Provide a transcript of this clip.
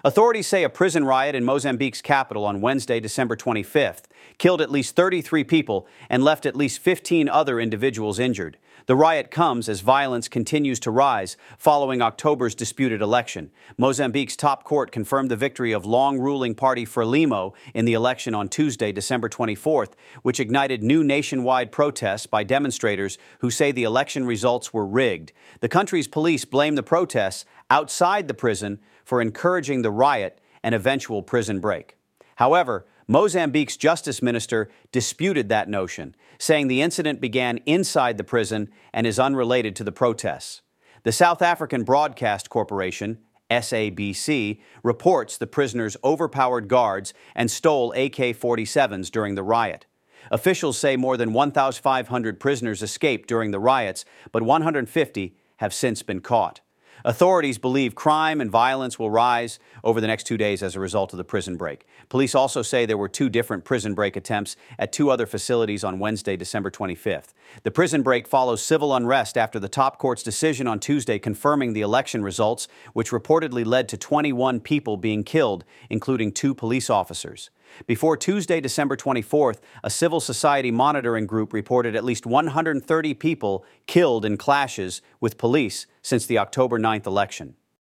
Authorities say a prison riot in Mozambique's capital on Wednesday, December 25th, killed at least 33 people and left at least 15 other individuals injured. The riot comes as violence continues to rise following October's disputed election. Mozambique's top court confirmed the victory of long-ruling party Frelimo in the election on Tuesday, December 24th, which ignited new nationwide protests by demonstrators who say the election results were rigged. The country's police blame the protests outside the prison for encouraging the riot and eventual prison break. However, Mozambique's justice minister disputed that notion, saying the incident began inside the prison and is unrelated to the protests. The South African Broadcast Corporation, SABC, reports the prisoners overpowered guards and stole AK-47s during the riot. Officials say more than 1,500 prisoners escaped during the riots, but 150 have since been caught. Authorities believe crime and violence will rise over the next 2 days as a result of the prison break. Police also say there were 2 different prison break attempts at 2 other facilities on Wednesday, December 25th. The prison break follows civil unrest after the top court's decision on Tuesday confirming the election results, which reportedly led to 21 people being killed, including 2 police officers. Before Tuesday, December 24th, a civil society monitoring group reported at least 130 people killed in clashes with police since the October 9th election.